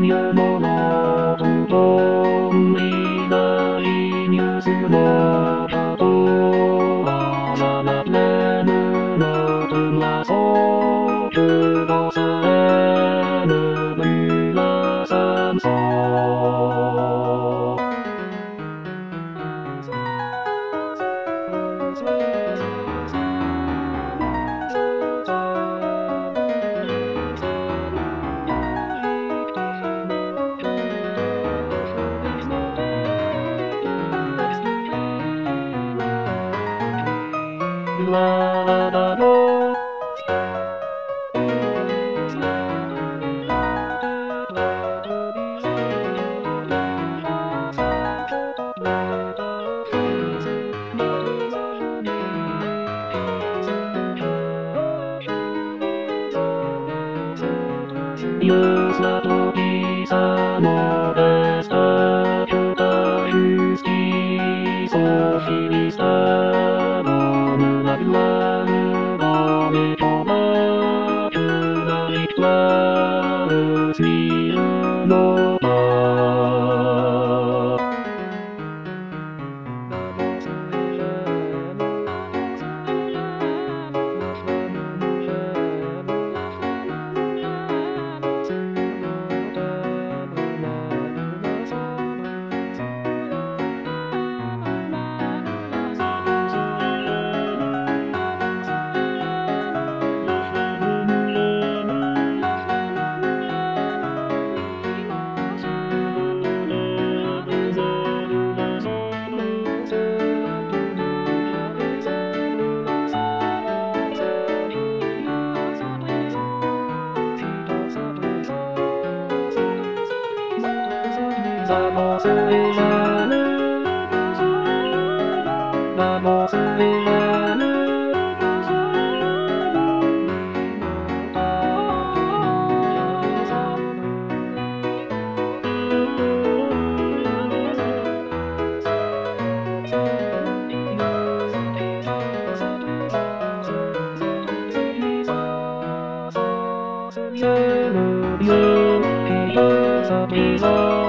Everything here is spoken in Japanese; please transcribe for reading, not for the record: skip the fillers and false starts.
入物とんりないニュースのことはざまれぬのとはそうどさえぬ皆さんそうわだろユースラとピサのベスタキュタユスキソフィリスタのムナグラウバメキョバキュナリクラウスミルノバVamos verano, vamos verano. Se murió y yo sabía